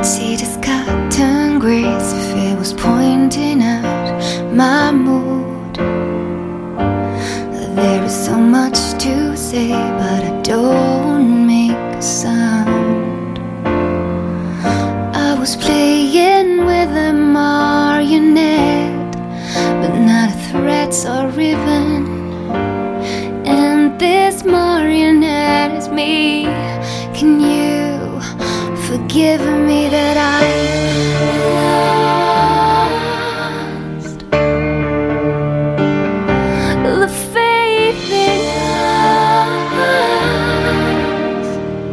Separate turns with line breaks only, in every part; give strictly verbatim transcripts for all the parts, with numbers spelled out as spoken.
see the sky turn gray as if it was pointing out my mood. There is so much to say, but I don't make a sound. I was playing with a marionette, but not a threads or ribbon. And this marionette is me. Can you forgive me that I lost the faith in us?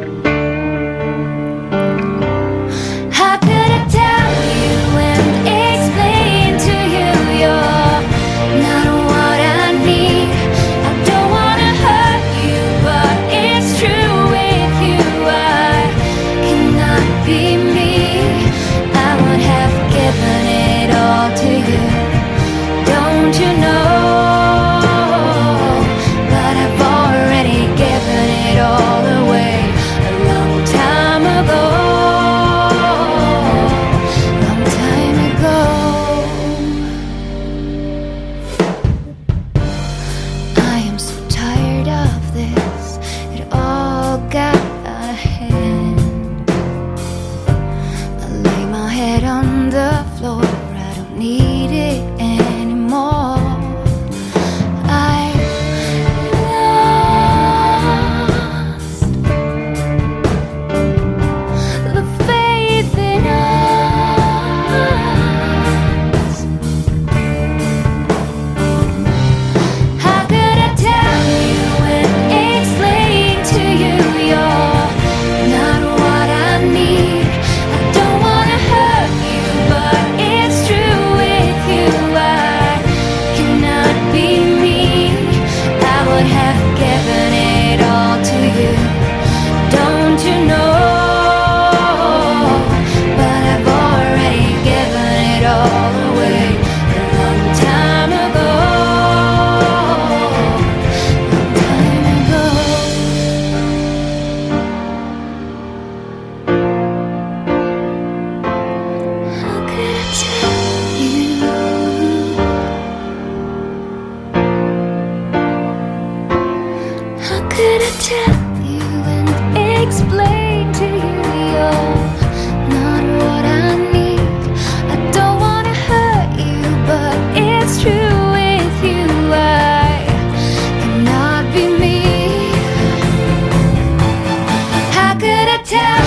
How could I tell you and explain to you you're not what I need? I don't wanna hurt you, but it's true with you. I cannot be me. I would have given it all to you, don't you know? But I've already given it all away a long time ago. Long time ago. I am so tired of this. It all got out of hand. I lay my head on the floor. I don't need it anymore. I lost the faith in us. How could I tell you and explain to you you're not what I need? I don't wanna hurt you, but it's true with you. I cannot be me. I would have given it all to you, don't you know? But I've already given it all away a long time ago. Long time ago. How could I tell you? How could I tell you and explain to you you're not what I need? I don't wanna hurt you, but it's true with you. I cannot be me. How could I tell